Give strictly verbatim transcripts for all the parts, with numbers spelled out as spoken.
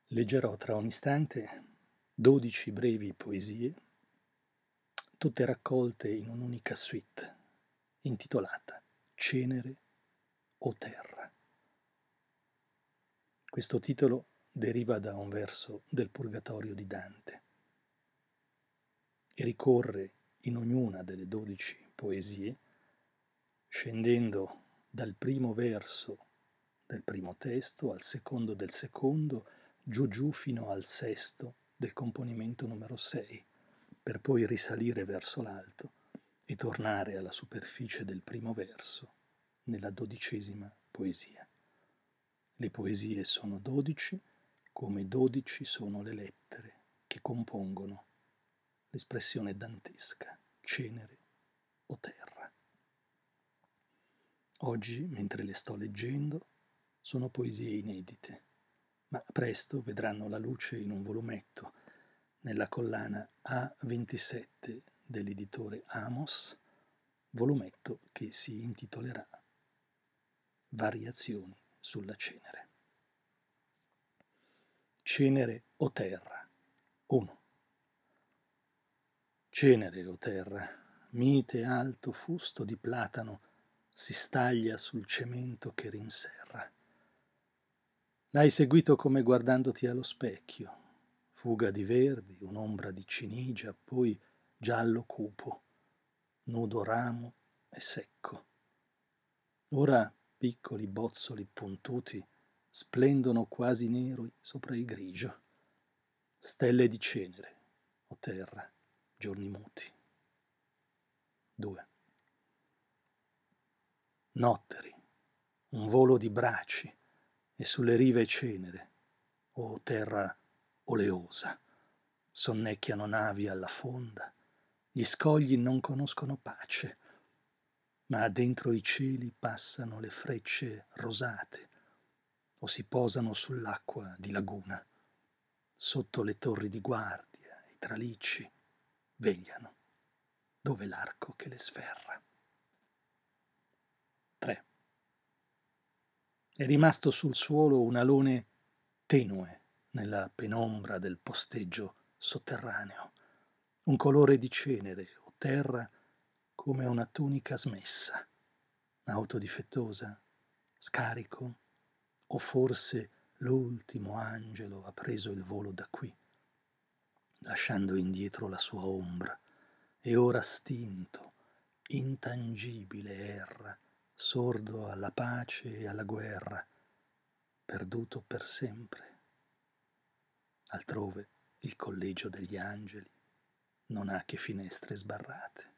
Leggerò tra un istante dodici brevi poesie, tutte raccolte in un'unica suite, intitolata Cenere o Terra. Questo titolo deriva da un verso del Purgatorio di Dante e ricorre in ognuna delle dodici poesie, scendendo dal primo verso del primo testo al secondo del secondo, giù giù fino al sesto del componimento numero sei, per poi risalire verso l'alto e tornare alla superficie del primo verso nella dodicesima poesia. Le poesie sono dodici, come dodici sono le lettere che compongono l'espressione dantesca, cenere o terra. Oggi, mentre le sto leggendo, sono poesie inedite, ma presto vedranno la luce in un volumetto nella collana A ventisette dell'editore Amos, volumetto che si intitolerà Variazioni sulla cenere. Cenere o terra. uno. Cenere o terra, mite alto fusto di platano si staglia sul cemento che rinserra. L'hai seguito come guardandoti allo specchio, fuga di verdi, un'ombra di cinigia, poi giallo cupo, nudo ramo e secco. Ora piccoli bozzoli puntuti splendono quasi neri sopra il grigio, stelle di cenere o terra, giorni muti. due. Notteri, un volo di braci e sulle rive cenere, o terra oleosa, sonnecchiano navi alla fonda, gli scogli non conoscono pace, ma dentro i cieli passano le frecce rosate o si posano sull'acqua di laguna, sotto le torri di guardia, i tralicci vegliano, dove l'arco che le sferra. tre. È rimasto sul suolo un alone tenue nella penombra del posteggio sotterraneo, un colore di cenere o terra come una tunica smessa, auto difettosa, scarico, o forse l'ultimo angelo ha preso il volo da qui, lasciando indietro la sua ombra, e ora stinto, intangibile erra, sordo alla pace e alla guerra, perduto per sempre. Altrove il collegio degli angeli non ha che finestre sbarrate.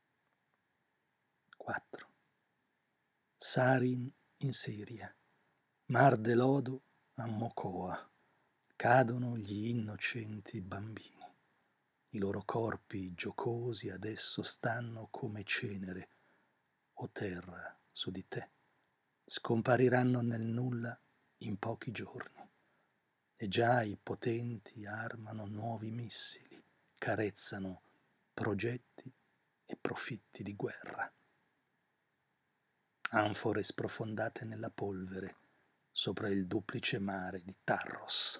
quattro. Sarin in Siria, Mar de Lodo a Mocoa, cadono gli innocenti bambini. I loro corpi giocosi adesso stanno come cenere o terra su di te. Scompariranno nel nulla in pochi giorni. E già i potenti armano nuovi missili, carezzano progetti e profitti di guerra. Anfore sprofondate nella polvere sopra il duplice mare di Tarros.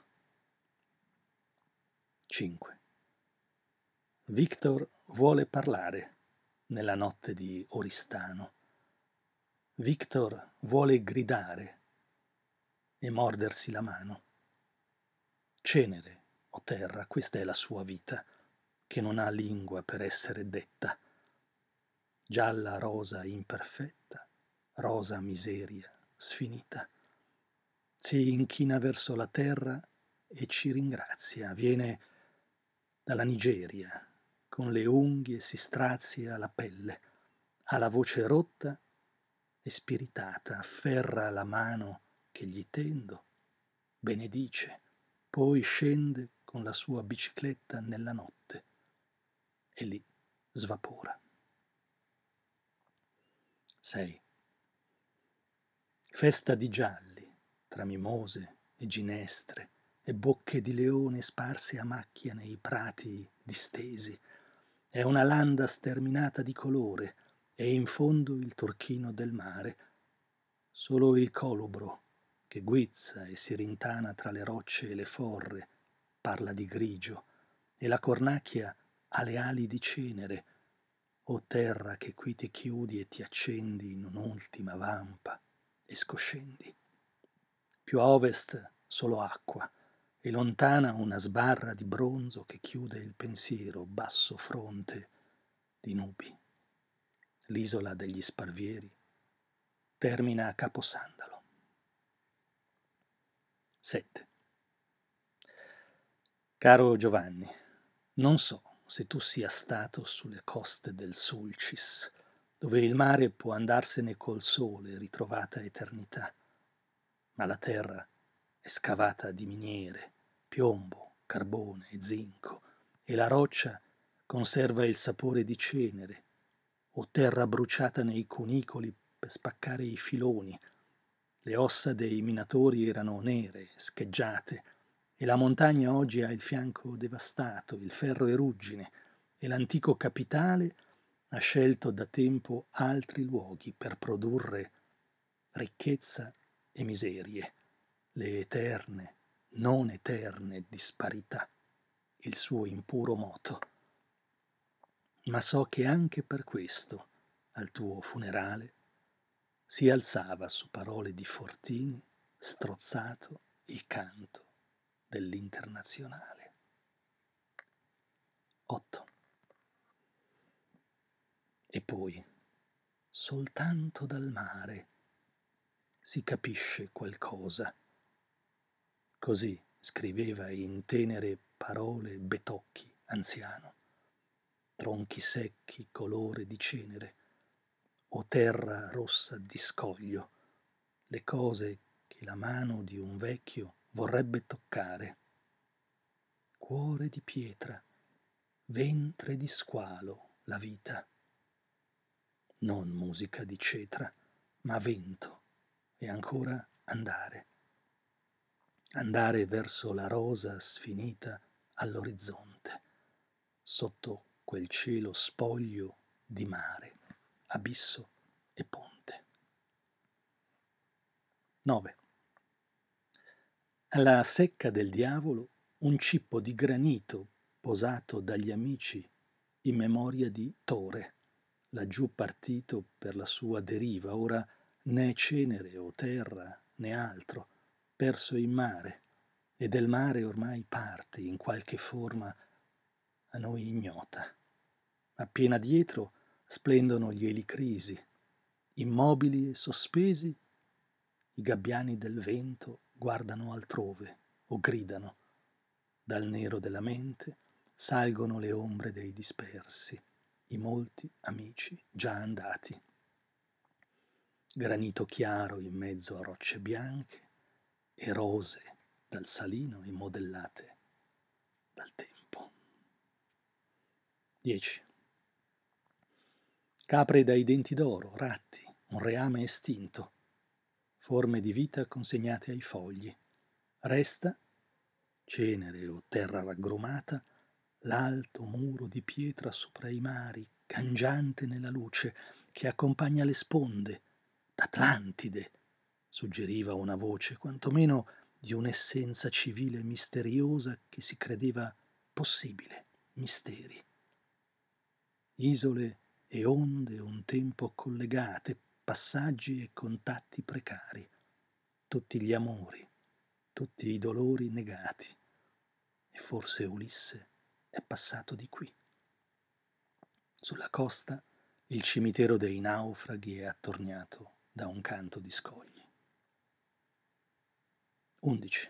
cinque. Victor vuole parlare nella notte di Oristano. Victor vuole gridare e mordersi la mano. Cenere o terra, questa è la sua vita, che non ha lingua per essere detta. Gialla rosa imperfetta, rosa miseria sfinita. Si inchina verso la terra e ci ringrazia. Viene dalla Nigeria, con le unghie si strazia la pelle, ha la voce rotta e spiritata, afferra la mano che gli tendo, benedice, poi scende con la sua bicicletta nella notte e lì svapora. sei. Festa di gialli, tra mimose e ginestre e bocche di leone sparse a macchia nei prati distesi. È una landa sterminata di colore e in fondo il turchino del mare. Solo il colubro, che guizza e si rintana tra le rocce e le forre, parla di grigio, e la cornacchia ha le ali di cenere. O terra che qui ti chiudi e ti accendi in un'ultima vampa e scoscendi. Più a ovest solo acqua, e lontana una sbarra di bronzo che chiude il pensiero, basso fronte di nubi. L'isola degli Sparvieri termina a Caposandalo. sette. Caro Giovanni, non so se tu sia stato sulle coste del Sulcis, dove il mare può andarsene col sole, ritrovata eternità, ma la terra è scavata di miniere, piombo, carbone e zinco, e la roccia conserva il sapore di cenere, o terra bruciata nei cunicoli per spaccare i filoni. Le ossa dei minatori erano nere, scheggiate, e la montagna oggi ha il fianco devastato, il ferro è ruggine, e l'antico capitale ha scelto da tempo altri luoghi per produrre ricchezza e miserie, le eterne, non eterne disparità, il suo impuro moto. Ma so che anche per questo, al tuo funerale, si alzava su parole di fortini, strozzato il canto dell'Internazionale. otto. E poi, soltanto dal mare si capisce qualcosa. Così scriveva in tenere parole Betocchi, anziano. Tronchi secchi colore di cenere, o terra rossa di scoglio, le cose che la mano di un vecchio vorrebbe toccare. Cuore di pietra, ventre di squalo, la vita. Non musica di cetra, ma vento, e ancora andare. Andare verso la rosa sfinita all'orizzonte, sotto quel cielo spoglio di mare, abisso e ponte. nove. Alla secca del diavolo un cippo di granito posato dagli amici in memoria di Tore, laggiù partito per la sua deriva, ora né cenere o terra né altro, perso in mare, e del mare ormai parte in qualche forma a noi ignota. Appena dietro splendono gli elicrisi, immobili e sospesi, i gabbiani del vento guardano altrove o gridano. Dal nero della mente salgono le ombre dei dispersi, i molti amici già andati. Granito chiaro in mezzo a rocce bianche e rose dal salino immodellate dal tempo. dieci. Capre dai denti d'oro, ratti, un reame estinto, forme di vita consegnate ai fogli. Resta, cenere o terra raggrumata, l'alto muro di pietra sopra i mari, cangiante nella luce, che accompagna le sponde, d'Atlantide, suggeriva una voce, quantomeno di un'essenza civile misteriosa che si credeva possibile, misteri. Isole e onde un tempo collegate, passaggi e contatti precari, tutti gli amori, tutti i dolori negati, e forse Ulisse è passato di qui. Sulla costa il cimitero dei naufraghi è attorniato da un canto di scogli. undici.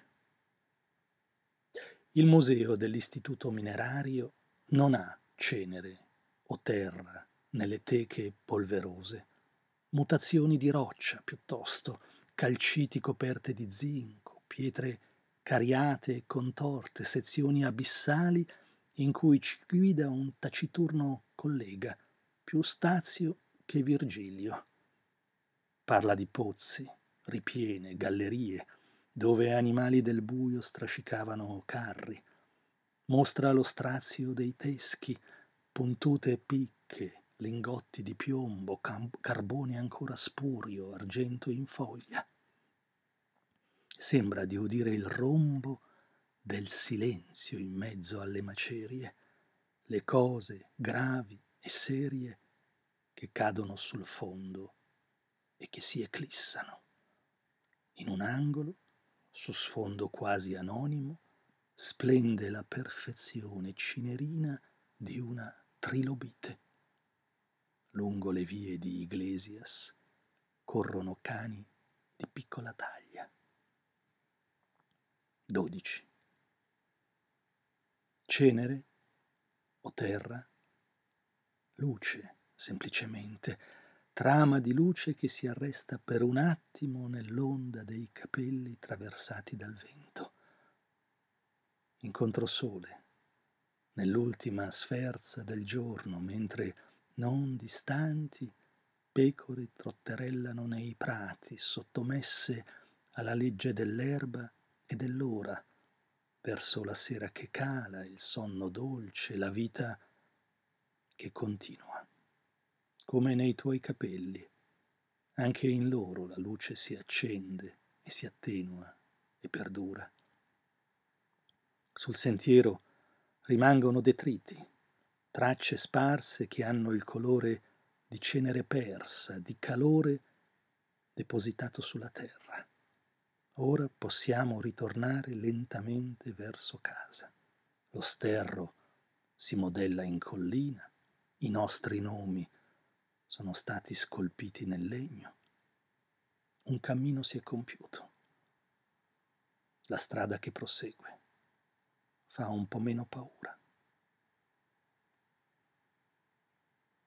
Il museo dell'Istituto Minerario non ha cenere o terra nelle teche polverose, mutazioni di roccia piuttosto, calciti coperte di zinco, pietre cariate e contorte, sezioni abissali in cui ci guida un taciturno collega, più Stazio che Virgilio. Parla di pozzi, ripiene, gallerie, dove animali del buio strascicavano carri. Mostra lo strazio dei teschi, puntute picche, lingotti di piombo, cam- carbone ancora spurio, argento in foglia. Sembra di udire il rombo del silenzio in mezzo alle macerie, le cose gravi e serie che cadono sul fondo e che si eclissano. In un angolo, su sfondo quasi anonimo, splende la perfezione cinerina di una trilobite. Lungo le vie di Iglesias corrono cani di piccola taglia. dodici. Cenere o terra? Luce, semplicemente, trama di luce che si arresta per un attimo nell'onda dei capelli traversati dal vento. Incontro sole, nell'ultima sferza del giorno, mentre non distanti pecore trotterellano nei prati, sottomesse alla legge dell'erba e dell'ora, verso la sera che cala, il sonno dolce, la vita che continua. Come nei tuoi capelli, anche in loro la luce si accende e si attenua e perdura. Sul sentiero rimangono detriti, tracce sparse che hanno il colore di cenere persa, di calore depositato sulla terra. Ora possiamo ritornare lentamente verso casa. Lo sterro si modella in collina, i nostri nomi sono stati scolpiti nel legno. Un cammino si è compiuto. La strada che prosegue fa un po' meno paura.